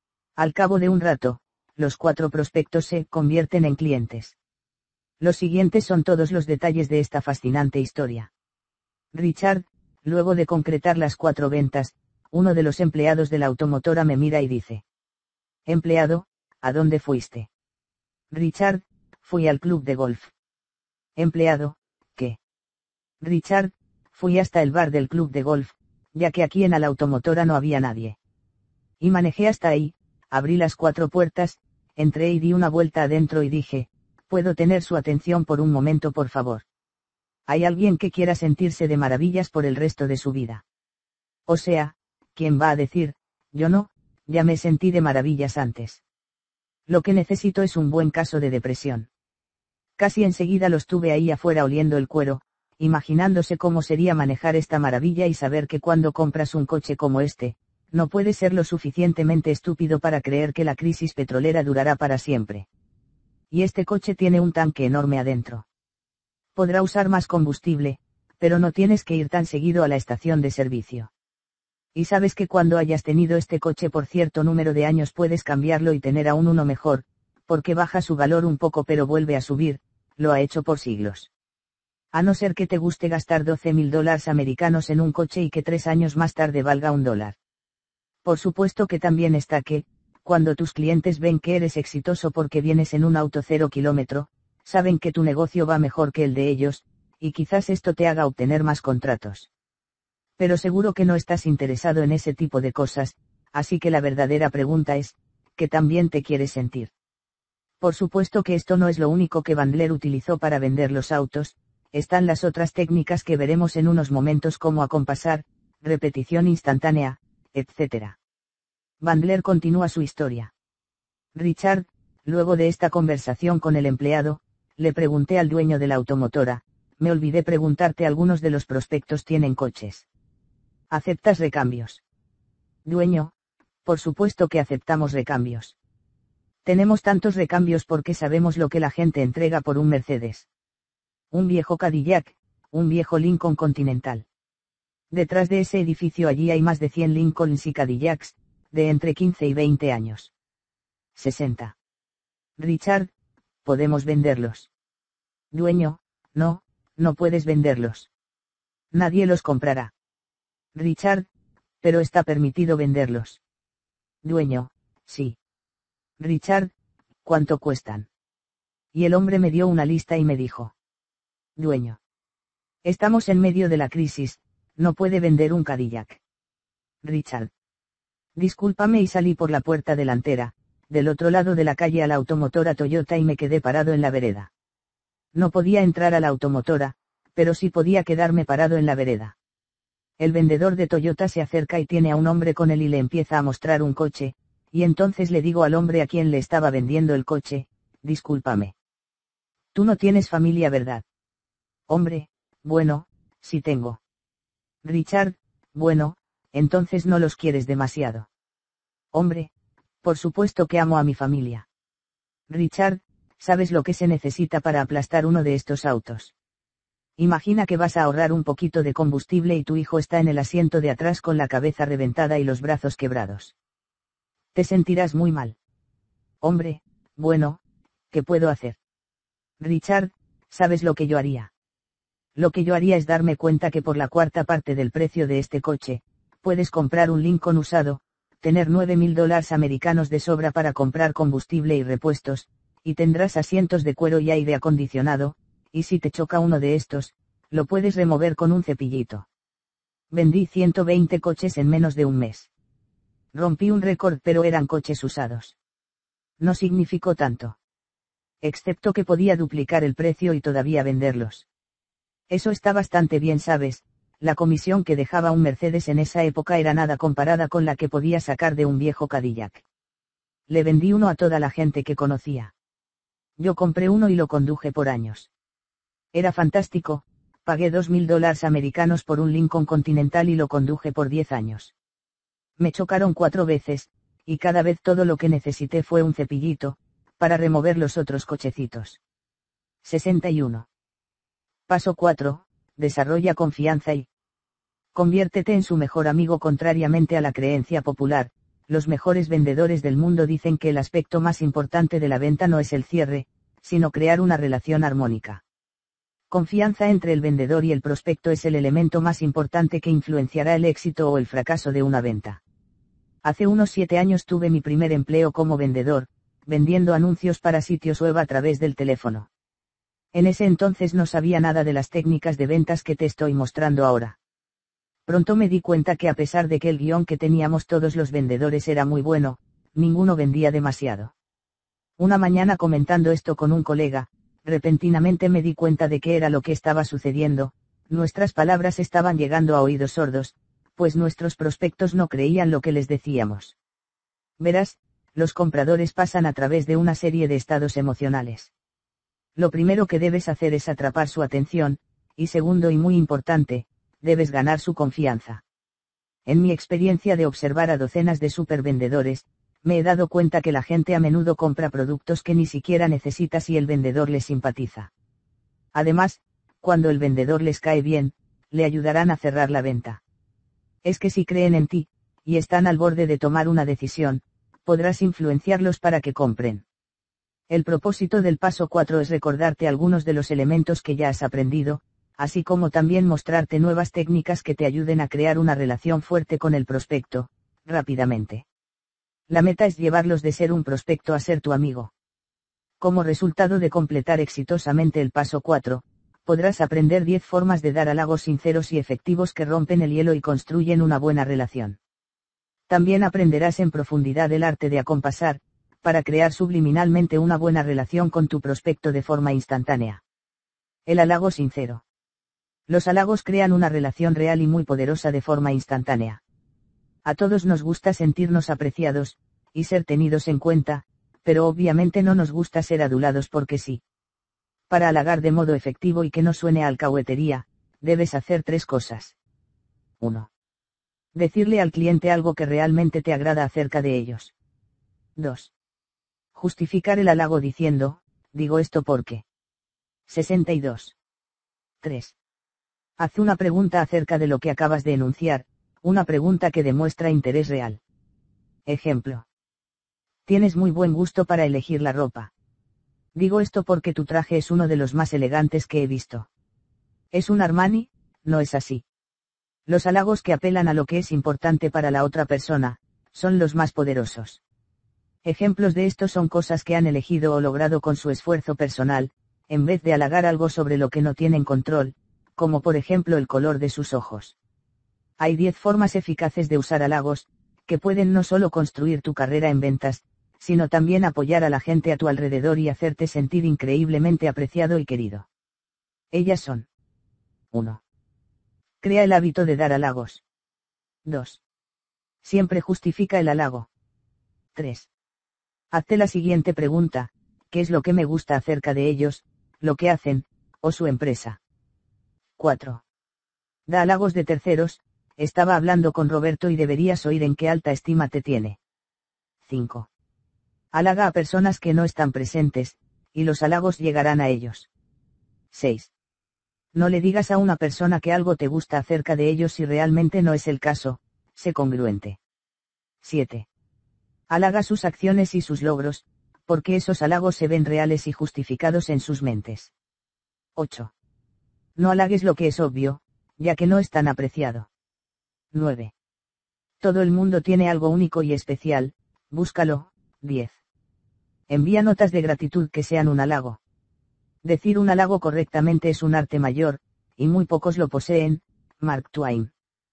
Al cabo de un rato, los cuatro prospectos se convierten en clientes. Los siguientes son todos los detalles de esta fascinante historia. Richard, luego de concretar las cuatro ventas, uno de los empleados de la automotora me mira y dice: Empleado, ¿a dónde fuiste? Richard, fui al club de golf. Empleado, ¿qué? Richard, fui hasta el bar del club de golf, ya que aquí en la automotora no había nadie. Y manejé hasta ahí, abrí las cuatro puertas, entré y di una vuelta adentro y dije: ¿puedo tener su atención por un momento, por favor? ¿Hay alguien que quiera sentirse de maravillas por el resto de su vida? O sea, ¿quién va a decir, yo no, ya me sentí de maravillas antes? Lo que necesito es un buen caso de depresión. Casi enseguida los tuve ahí afuera oliendo el cuero, imaginándose cómo sería manejar esta maravilla y saber que cuando compras un coche como este, no puedes ser lo suficientemente estúpido para creer que la crisis petrolera durará para siempre. Y este coche tiene un tanque enorme adentro. Podrá usar más combustible, pero no tienes que ir tan seguido a la estación de servicio. Y sabes que cuando hayas tenido este coche por cierto número de años puedes cambiarlo y tener aún uno mejor, porque baja su valor un poco pero vuelve a subir, lo ha hecho por siglos. A no ser que te guste gastar doce mil dólares americanos en un coche y que tres años más tarde valga un dólar. Por supuesto que también está que, cuando tus clientes ven que eres exitoso porque vienes en un auto cero kilómetro, saben que tu negocio va mejor que el de ellos, y quizás esto te haga obtener más contratos. Pero seguro que no estás interesado en ese tipo de cosas, así que la verdadera pregunta es, ¿qué también te quieres sentir? Por supuesto que esto no es lo único que Bandler utilizó para vender los autos, están las otras técnicas que veremos en unos momentos como acompasar, repetición instantánea, etcétera. Bandler continúa su historia. Richard, luego de esta conversación con el empleado, le pregunté al dueño de la automotora: me olvidé preguntarte, algunos de los prospectos tienen coches. ¿Aceptas recambios? Dueño, por supuesto que aceptamos recambios. Tenemos tantos recambios porque sabemos lo que la gente entrega por un Mercedes. Un viejo Cadillac, un viejo Lincoln Continental. Detrás de ese edificio allí hay más de cien Lincolns y Cadillacs, de entre quince y veinte años. sesenta. Richard, ¿podemos venderlos? Dueño, no, no puedes venderlos. Nadie los comprará. Richard, pero está permitido venderlos. Dueño, sí. Richard, ¿cuánto cuestan? Y el hombre me dio una lista y me dijo: Dueño, estamos en medio de la crisis, no puede vender un Cadillac. Richard, discúlpame, y salí por la puerta delantera, del otro lado de la calle, a la automotora Toyota y me quedé parado en la vereda. No podía entrar a la automotora, pero sí podía quedarme parado en la vereda. El vendedor de Toyota se acerca y tiene a un hombre con él y le empieza a mostrar un coche, y entonces le digo al hombre a quien le estaba vendiendo el coche: discúlpame. Tú no tienes familia, ¿verdad? Hombre, bueno, sí tengo. Richard, bueno, entonces no los quieres demasiado. Hombre, por supuesto que amo a mi familia. Richard, ¿sabes lo que se necesita para aplastar uno de estos autos? Imagina que vas a ahorrar un poquito de combustible y tu hijo está en el asiento de atrás con la cabeza reventada y los brazos quebrados. Te sentirás muy mal. Hombre, bueno, ¿qué puedo hacer? Richard, ¿Sabes lo que yo haría? Lo que yo haría es darme cuenta que por la cuarta parte del precio de este coche, puedes comprar un Lincoln usado, tener nueve mil dólares americanos de sobra para comprar combustible y repuestos, y tendrás asientos de cuero y aire acondicionado, y si te choca uno de estos, lo puedes remover con un cepillito. Vendí ciento veinte coches en menos de un mes. Rompí un récord, pero eran coches usados. No significó tanto. Excepto que podía duplicar el precio y todavía venderlos. Eso está bastante bien, ¿sabes? La comisión que dejaba un Mercedes en esa época era nada comparada con la que podía sacar de un viejo Cadillac. Le vendí uno a toda la gente que conocía. Yo compré uno y lo conduje por años. Era fantástico, pagué dos mil dólares americanos por un Lincoln Continental y lo conduje por diez años. Me chocaron cuatro veces, y cada vez todo lo que necesité fue un cepillito, para remover los otros cochecitos. sesenta y uno. Paso cuatro. Desarrolla confianza y conviértete en su mejor amigo. Contrariamente a la creencia popular, los mejores vendedores del mundo dicen que el aspecto más importante de la venta no es el cierre, sino crear una relación armónica. Confianza entre el vendedor y el prospecto es el elemento más importante que influenciará el éxito o el fracaso de una venta. Hace unos siete años tuve mi primer empleo como vendedor, vendiendo anuncios para sitios web a través del teléfono. En ese entonces no sabía nada de las técnicas de ventas que te estoy mostrando ahora. Pronto me di cuenta que a pesar de que el guión que teníamos todos los vendedores era muy bueno, ninguno vendía demasiado. Una mañana comentando esto con un colega, repentinamente me di cuenta de qué era lo que estaba sucediendo. Nuestras palabras estaban llegando a oídos sordos, pues nuestros prospectos no creían lo que les decíamos. Verás, los compradores pasan a través de una serie de estados emocionales. Lo primero que debes hacer es atrapar su atención, y segundo y muy importante, debes ganar su confianza. En mi experiencia de observar a docenas de supervendedores, me he dado cuenta que la gente a menudo compra productos que ni siquiera necesita si el vendedor les simpatiza. Además, cuando el vendedor les cae bien, le ayudarán a cerrar la venta. Es que si creen en ti, y están al borde de tomar una decisión, podrás influenciarlos para que compren. El propósito del paso cuatro es recordarte algunos de los elementos que ya has aprendido, así como también mostrarte nuevas técnicas que te ayuden a crear una relación fuerte con el prospecto, rápidamente. La meta es llevarlos de ser un prospecto a ser tu amigo. Como resultado de completar exitosamente el paso cuatro, podrás aprender diez formas de dar halagos sinceros y efectivos que rompen el hielo y construyen una buena relación. También aprenderás en profundidad el arte de acompasar, para crear subliminalmente una buena relación con tu prospecto de forma instantánea. El halago sincero. Los halagos crean una relación real y muy poderosa de forma instantánea. A todos nos gusta sentirnos apreciados, y ser tenidos en cuenta, pero obviamente no nos gusta ser adulados porque sí. Para halagar de modo efectivo y que no suene a alcahuetería, debes hacer tres cosas. uno. Decirle al cliente algo que realmente te agrada acerca de ellos. dos. Justificar el halago diciendo, digo esto porque. sesenta y dos. tres. Haz una pregunta acerca de lo que acabas de enunciar, una pregunta que demuestra interés real. Ejemplo. Tienes muy buen gusto para elegir la ropa. Digo esto porque tu traje es uno de los más elegantes que he visto. ¿Es un Armani? No es así. Los halagos que apelan a lo que es importante para la otra persona, son los más poderosos. Ejemplos de esto son cosas que han elegido o logrado con su esfuerzo personal, en vez de halagar algo sobre lo que no tienen control, como por ejemplo el color de sus ojos. Hay diez formas eficaces de usar halagos, que pueden no solo construir tu carrera en ventas, sino también apoyar a la gente a tu alrededor y hacerte sentir increíblemente apreciado y querido. Ellas son. uno. Crea el hábito de dar halagos. dos. Siempre justifica el halago. tres. Hazte la siguiente pregunta: ¿qué es lo que me gusta acerca de ellos, lo que hacen, o su empresa? cuatro. Da halagos de terceros. Estaba hablando con Roberto y deberías oír en qué alta estima te tiene. cinco. Halaga a personas que no están presentes, y los halagos llegarán a ellos. seis. No le digas a una persona que algo te gusta acerca de ellos si realmente no es el caso, sé congruente. siete. Halaga sus acciones y sus logros, porque esos halagos se ven reales y justificados en sus mentes. ocho. No halagues lo que es obvio, ya que no es tan apreciado. nueve. Todo el mundo tiene algo único y especial, búscalo. diez. Envía notas de gratitud que sean un halago. Decir un halago correctamente es un arte mayor, y muy pocos lo poseen. Mark Twain.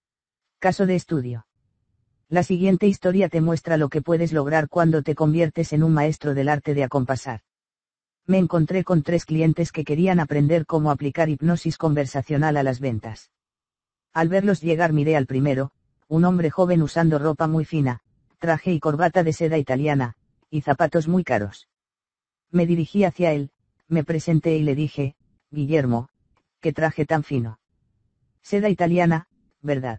Caso de estudio. La siguiente historia te muestra lo que puedes lograr cuando te conviertes en un maestro del arte de acompasar. Me encontré con tres clientes que querían aprender cómo aplicar hipnosis conversacional a las ventas. Al verlos llegar miré al primero, un hombre joven usando ropa muy fina, traje y corbata de seda italiana, y zapatos muy caros. Me dirigí hacia él, me presenté y le dije, Guillermo, ¿qué traje tan fino? Seda italiana, ¿verdad?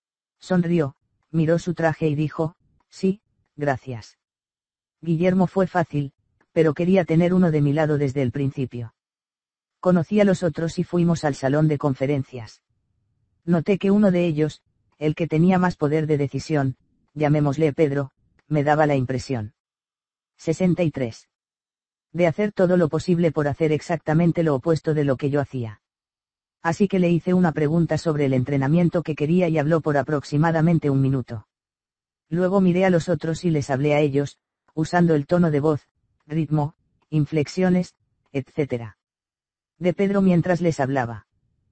Sonrió, miró su traje y dijo, sí, gracias. Guillermo fue fácil, pero quería tener uno de mi lado desde el principio. Conocí a los otros y fuimos al salón de conferencias. Noté que uno de ellos, el que tenía más poder de decisión, llamémosle Pedro, me daba la impresión. sesenta y tres. De hacer todo lo posible por hacer exactamente lo opuesto de lo que yo hacía. Así que le hice una pregunta sobre el entrenamiento que quería y habló por aproximadamente un minuto. Luego miré a los otros y les hablé a ellos, usando el tono de voz, ritmo, inflexiones, etcétera. De Pedro mientras les hablaba.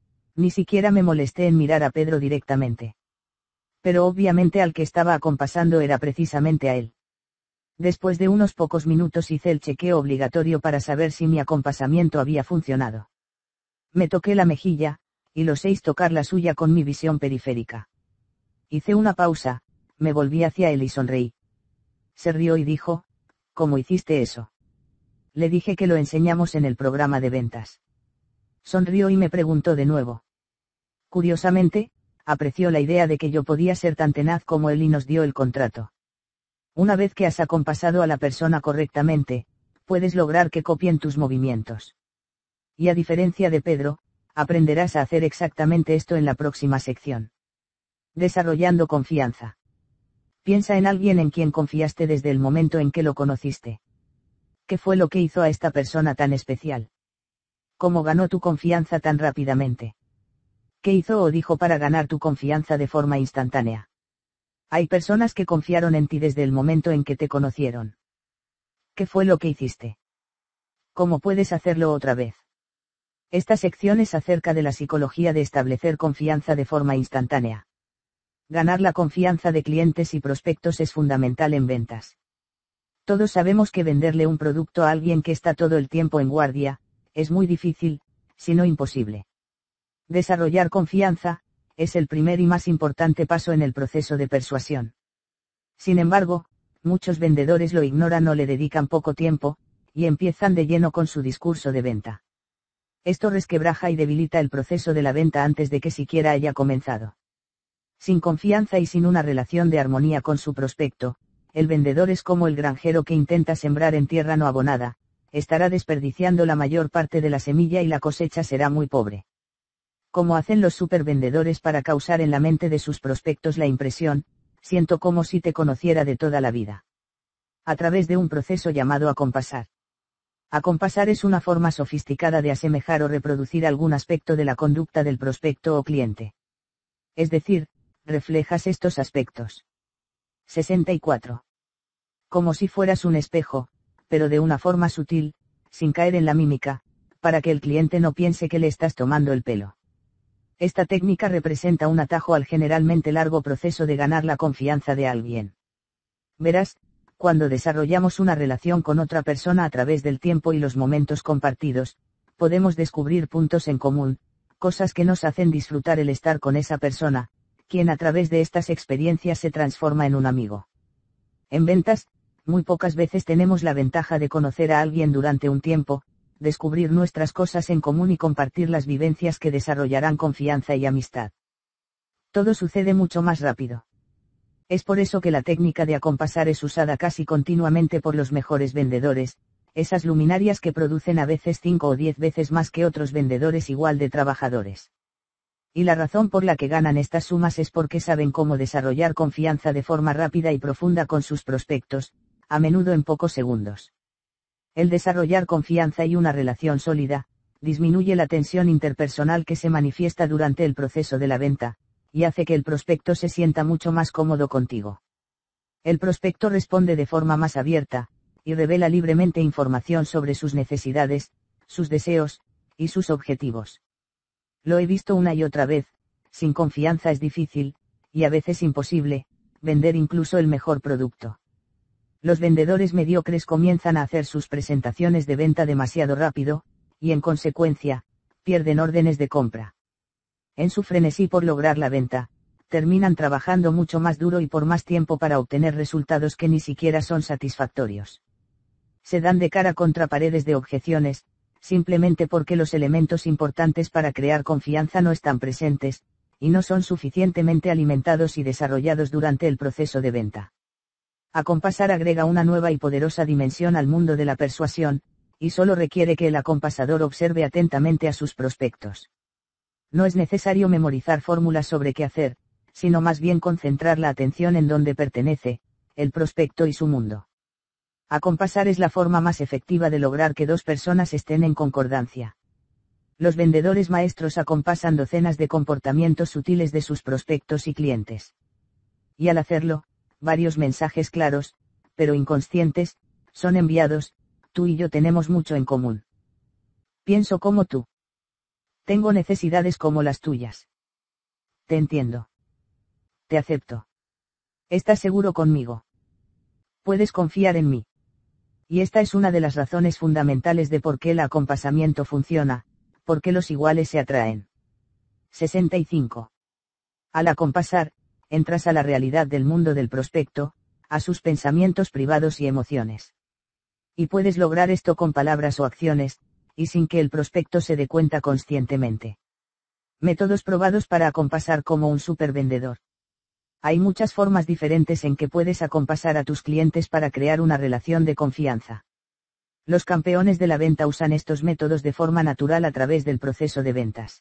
Ni siquiera me molesté en mirar a Pedro directamente. Pero obviamente al que estaba acompasando era precisamente a él. Después de unos pocos minutos hice el chequeo obligatorio para saber si mi acompasamiento había funcionado. Me toqué la mejilla, y lo sé tocar la suya con mi visión periférica. Hice una pausa, me volví hacia él y sonreí. Se rió y dijo, ¿cómo hiciste eso? Le dije que lo enseñamos en el programa de ventas. Sonrió y me preguntó de nuevo. Curiosamente, apreció la idea de que yo podía ser tan tenaz como él y nos dio el contrato. Una vez que has acompasado a la persona correctamente, puedes lograr que copien tus movimientos. Y a diferencia de Pedro, aprenderás a hacer exactamente esto en la próxima sección. Desarrollando confianza. Piensa en alguien en quien confiaste desde el momento en que lo conociste. ¿Qué fue lo que hizo a esta persona tan especial? ¿Cómo ganó tu confianza tan rápidamente? ¿Qué hizo o dijo para ganar tu confianza de forma instantánea? Hay personas que confiaron en ti desde el momento en que te conocieron. ¿Qué fue lo que hiciste? ¿Cómo puedes hacerlo otra vez? Esta sección es acerca de la psicología de establecer confianza de forma instantánea. Ganar la confianza de clientes y prospectos es fundamental en ventas. Todos sabemos que venderle un producto a alguien que está todo el tiempo en guardia, es muy difícil, si no imposible. Desarrollar confianza, es el primer y más importante paso en el proceso de persuasión. Sin embargo, muchos vendedores lo ignoran o le dedican poco tiempo, y empiezan de lleno con su discurso de venta. Esto resquebraja y debilita el proceso de la venta antes de que siquiera haya comenzado. Sin confianza y sin una relación de armonía con su prospecto, el vendedor es como el granjero que intenta sembrar en tierra no abonada, estará desperdiciando la mayor parte de la semilla y la cosecha será muy pobre. ¿Cómo hacen los supervendedores para causar en la mente de sus prospectos la impresión, siento como si te conociera de toda la vida? A través de un proceso llamado acompasar. Acompasar es una forma sofisticada de asemejar o reproducir algún aspecto de la conducta del prospecto o cliente. Es decir, reflejas estos aspectos. sesenta y cuatro. Como si fueras un espejo, pero de una forma sutil, sin caer en la mímica, para que el cliente no piense que le estás tomando el pelo. Esta técnica representa un atajo al generalmente largo proceso de ganar la confianza de alguien. Verás, cuando desarrollamos una relación con otra persona a través del tiempo y los momentos compartidos, podemos descubrir puntos en común, cosas que nos hacen disfrutar el estar con esa persona, quien a través de estas experiencias se transforma en un amigo. En ventas, muy pocas veces tenemos la ventaja de conocer a alguien durante un tiempo, descubrir nuestras cosas en común y compartir las vivencias que desarrollarán confianza y amistad. Todo sucede mucho más rápido. Es por eso que la técnica de acompasar es usada casi continuamente por los mejores vendedores, esas luminarias que producen a veces cinco o diez veces más que otros vendedores igual de trabajadores. Y la razón por la que ganan estas sumas es porque saben cómo desarrollar confianza de forma rápida y profunda con sus prospectos, a menudo en pocos segundos. El desarrollar confianza y una relación sólida, disminuye la tensión interpersonal que se manifiesta durante el proceso de la venta, y hace que el prospecto se sienta mucho más cómodo contigo. El prospecto responde de forma más abierta, y revela libremente información sobre sus necesidades, sus deseos, y sus objetivos. Lo he visto una y otra vez, sin confianza es difícil, y a veces imposible, vender incluso el mejor producto. Los vendedores mediocres comienzan a hacer sus presentaciones de venta demasiado rápido, y en consecuencia, pierden órdenes de compra. En su frenesí por lograr la venta, terminan trabajando mucho más duro y por más tiempo para obtener resultados que ni siquiera son satisfactorios. Se dan de cara contra paredes de objeciones, simplemente porque los elementos importantes para crear confianza no están presentes, y no son suficientemente alimentados y desarrollados durante el proceso de venta. Acompasar agrega una nueva y poderosa dimensión al mundo de la persuasión, y solo requiere que el acompasador observe atentamente a sus prospectos. No es necesario memorizar fórmulas sobre qué hacer, sino más bien concentrar la atención en donde pertenece, el prospecto y su mundo. Acompasar es la forma más efectiva de lograr que dos personas estén en concordancia. Los vendedores maestros acompasan docenas de comportamientos sutiles de sus prospectos y clientes. Y al hacerlo, varios mensajes claros, pero inconscientes, son enviados: tú y yo tenemos mucho en común. Pienso como tú. Tengo necesidades como las tuyas. Te entiendo. Te acepto. ¿Estás seguro conmigo? Puedes confiar en mí. Y esta es una de las razones fundamentales de por qué el acompasamiento funciona, porque los iguales se atraen. sesenta y cinco. Al acompasar, entras a la realidad del mundo del prospecto, a sus pensamientos privados y emociones. Y puedes lograr esto con palabras o acciones, y sin que el prospecto se dé cuenta conscientemente. Métodos probados para acompasar como un supervendedor. Hay muchas formas diferentes en que puedes acompasar a tus clientes para crear una relación de confianza. Los campeones de la venta usan estos métodos de forma natural a través del proceso de ventas.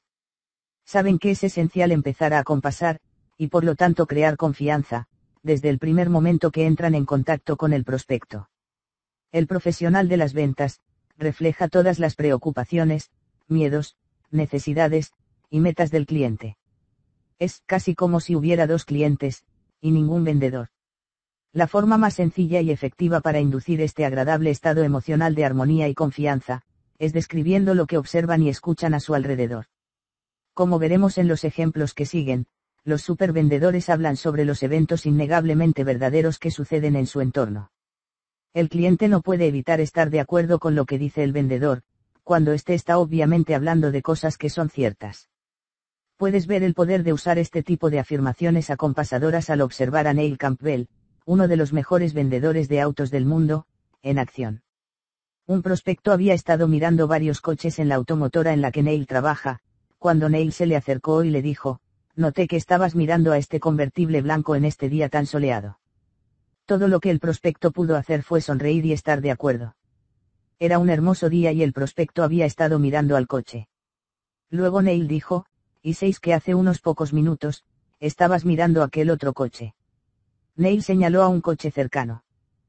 Saben que es esencial empezar a acompasar, y por lo tanto crear confianza, desde el primer momento que entran en contacto con el prospecto. El profesional de las ventas, refleja todas las preocupaciones, miedos, necesidades, y metas del cliente. Es casi como si hubiera dos clientes, y ningún vendedor. La forma más sencilla y efectiva para inducir este agradable estado emocional de armonía y confianza, es describiendo lo que observan y escuchan a su alrededor. Como veremos en los ejemplos que siguen, los supervendedores hablan sobre los eventos innegablemente verdaderos que suceden en su entorno. El cliente no puede evitar estar de acuerdo con lo que dice el vendedor, cuando éste está obviamente hablando de cosas que son ciertas. Puedes ver el poder de usar este tipo de afirmaciones acompasadoras al observar a Neil Campbell, uno de los mejores vendedores de autos del mundo, en acción. Un prospecto había estado mirando varios coches en la automotora en la que Neil trabaja, cuando Neil se le acercó y le dijo: noté que estabas mirando a este convertible blanco en este día tan soleado. Todo lo que el prospecto pudo hacer fue sonreír y estar de acuerdo. Era un hermoso día y el prospecto había estado mirando al coche. Luego Neil dijo: y seis que hace unos pocos minutos, estabas mirando aquel otro coche. Neil señaló a un coche cercano.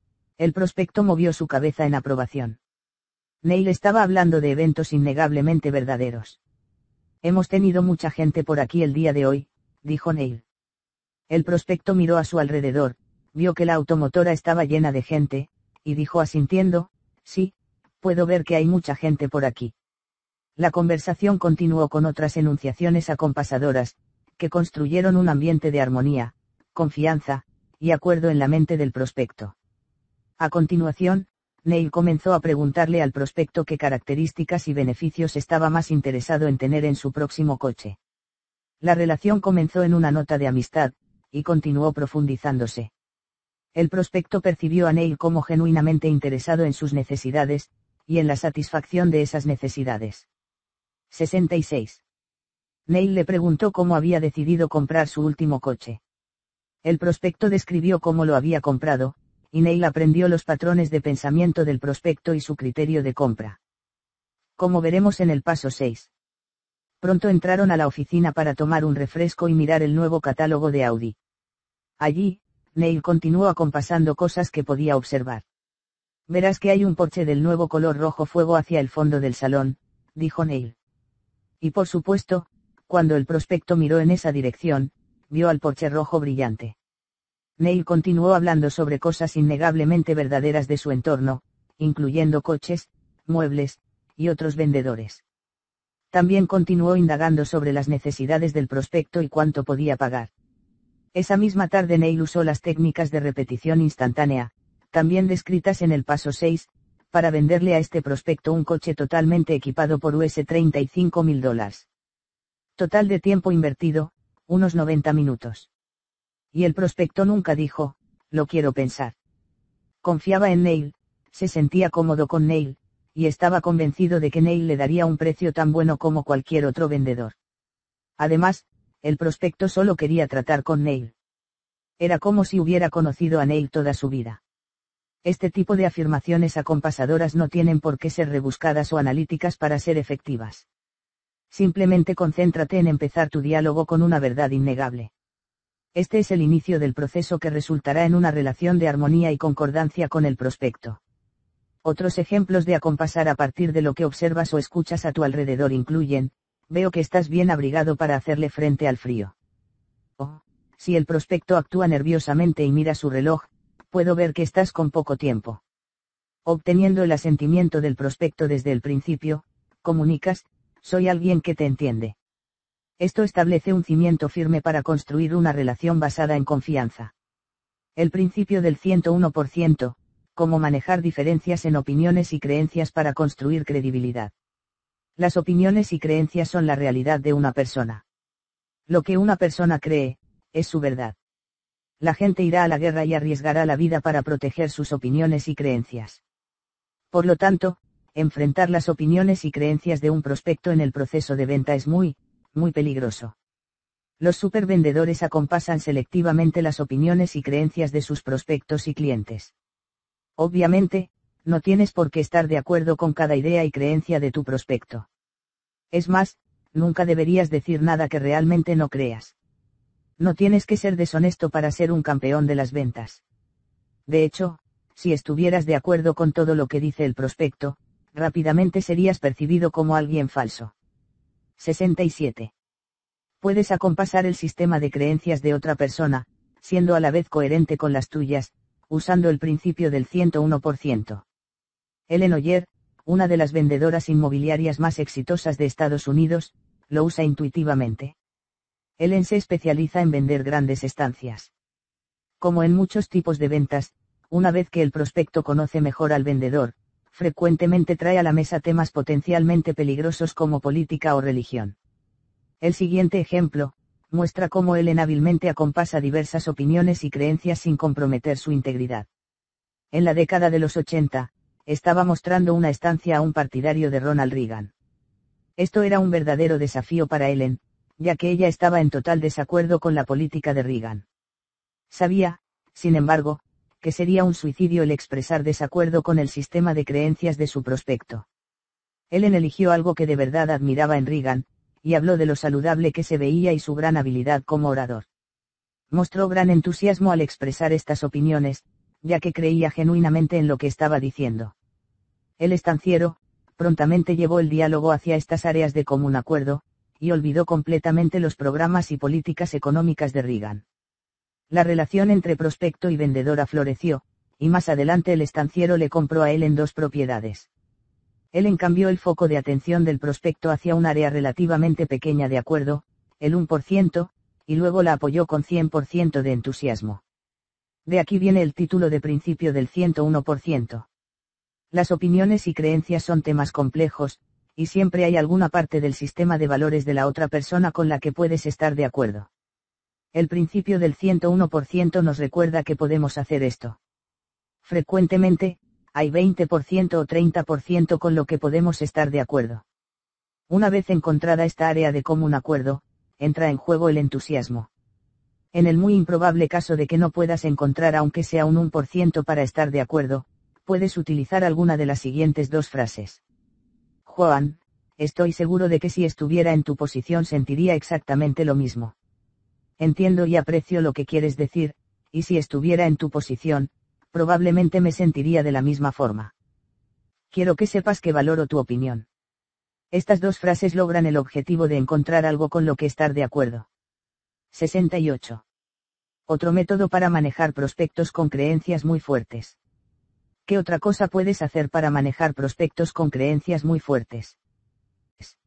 El prospecto movió su cabeza en aprobación. Neil estaba hablando de eventos innegablemente verdaderos. Hemos tenido mucha gente por aquí el día de hoy, dijo Neil. El prospecto miró a su alrededor, vio que la automotora estaba llena de gente, y dijo asintiendo: sí, puedo ver que hay mucha gente por aquí. La conversación continuó con otras enunciaciones acompasadoras, que construyeron un ambiente de armonía, confianza, y acuerdo en la mente del prospecto. A continuación, Neil comenzó a preguntarle al prospecto qué características y beneficios estaba más interesado en tener en su próximo coche. La relación comenzó en una nota de amistad, y continuó profundizándose. El prospecto percibió a Neil como genuinamente interesado en sus necesidades, y en la satisfacción de esas necesidades. sesenta y seis. Neil le preguntó cómo había decidido comprar su último coche. El prospecto describió cómo lo había comprado, y Neil aprendió los patrones de pensamiento del prospecto y su criterio de compra. Como veremos en el paso seis. Pronto entraron a la oficina para tomar un refresco y mirar el nuevo catálogo de Audi. Allí, Neil continuó acompasando cosas que podía observar. Verás que hay un Porsche del nuevo color rojo fuego hacia el fondo del salón, dijo Neil. Y por supuesto, cuando el prospecto miró en esa dirección, vio al Porsche rojo brillante. Neil continuó hablando sobre cosas innegablemente verdaderas de su entorno, incluyendo coches, muebles, y otros vendedores. También continuó indagando sobre las necesidades del prospecto y cuánto podía pagar. Esa misma tarde Neil usó las técnicas de repetición instantánea, también descritas en el paso seis, para venderle a este prospecto un coche totalmente equipado por U S treinta y cinco mil dólares. Total de tiempo invertido, unos noventa minutos. Y el prospecto nunca dijo, lo quiero pensar. Confiaba en Neil, se sentía cómodo con Neil, y estaba convencido de que Neil le daría un precio tan bueno como cualquier otro vendedor. Además, el prospecto solo quería tratar con Neil. Era como si hubiera conocido a Neil toda su vida. Este tipo de afirmaciones acompasadoras no tienen por qué ser rebuscadas o analíticas para ser efectivas. Simplemente concéntrate en empezar tu diálogo con una verdad innegable. Este es el inicio del proceso que resultará en una relación de armonía y concordancia con el prospecto. Otros ejemplos de acompasar a partir de lo que observas o escuchas a tu alrededor incluyen: veo que estás bien abrigado para hacerle frente al frío. O, si el prospecto actúa nerviosamente y mira su reloj, puedo ver que estás con poco tiempo. Obteniendo el asentimiento del prospecto desde el principio, comunicas: soy alguien que te entiende. Esto establece un cimiento firme para construir una relación basada en confianza. El principio del ciento uno por ciento, cómo manejar diferencias en opiniones y creencias para construir credibilidad. Las opiniones y creencias son la realidad de una persona. Lo que una persona cree, es su verdad. La gente irá a la guerra y arriesgará la vida para proteger sus opiniones y creencias. Por lo tanto, enfrentar las opiniones y creencias de un prospecto en el proceso de venta es muy, muy peligroso. Los supervendedores acompasan selectivamente las opiniones y creencias de sus prospectos y clientes. Obviamente, no tienes por qué estar de acuerdo con cada idea y creencia de tu prospecto. Es más, nunca deberías decir nada que realmente no creas. No tienes que ser deshonesto para ser un campeón de las ventas. De hecho, si estuvieras de acuerdo con todo lo que dice el prospecto, rápidamente serías percibido como alguien falso. sesenta y siete. Puedes acompasar el sistema de creencias de otra persona, siendo a la vez coherente con las tuyas, usando el principio del ciento uno por ciento. Ellen Oyer, una de las vendedoras inmobiliarias más exitosas de Estados Unidos, lo usa intuitivamente. Ellen se especializa en vender grandes estancias. Como en muchos tipos de ventas, una vez que el prospecto conoce mejor al vendedor, frecuentemente trae a la mesa temas potencialmente peligrosos como política o religión. El siguiente ejemplo muestra cómo Ellen hábilmente acompasa diversas opiniones y creencias sin comprometer su integridad. En la década de los ochenta, estaba mostrando una estancia a un partidario de Ronald Reagan. Esto era un verdadero desafío para Ellen, ya que ella estaba en total desacuerdo con la política de Reagan. Sabía, sin embargo, que sería un suicidio el expresar desacuerdo con el sistema de creencias de su prospecto. Ellen eligió algo que de verdad admiraba en Reagan, y habló de lo saludable que se veía y su gran habilidad como orador. Mostró gran entusiasmo al expresar estas opiniones, ya que creía genuinamente en lo que estaba diciendo. El estanciero, prontamente llevó el diálogo hacia estas áreas de común acuerdo, y olvidó completamente los programas y políticas económicas de Reagan. La relación entre prospecto y vendedora floreció, y más adelante el estanciero le compró a Ellen dos propiedades. Ellen cambió el foco de atención del prospecto hacia un área relativamente pequeña de acuerdo, el uno por ciento, y luego la apoyó con cien por ciento de entusiasmo. De aquí viene el título de principio del ciento uno por ciento. Las opiniones y creencias son temas complejos, y siempre hay alguna parte del sistema de valores de la otra persona con la que puedes estar de acuerdo. El principio del ciento uno por ciento nos recuerda que podemos hacer esto. Frecuentemente, hay veinte por ciento o treinta por ciento con lo que podemos estar de acuerdo. Una vez encontrada esta área de común acuerdo, entra en juego el entusiasmo. En el muy improbable caso de que no puedas encontrar aunque sea un uno por ciento para estar de acuerdo, puedes utilizar alguna de las siguientes dos frases. Juan, estoy seguro de que si estuviera en tu posición sentiría exactamente lo mismo. Entiendo y aprecio lo que quieres decir, y si estuviera en tu posición, probablemente me sentiría de la misma forma. Quiero que sepas que valoro tu opinión. Estas dos frases logran el objetivo de encontrar algo con lo que estar de acuerdo. sesenta y ocho. Otro método para manejar prospectos con creencias muy fuertes. ¿Qué otra cosa puedes hacer para manejar prospectos con creencias muy fuertes?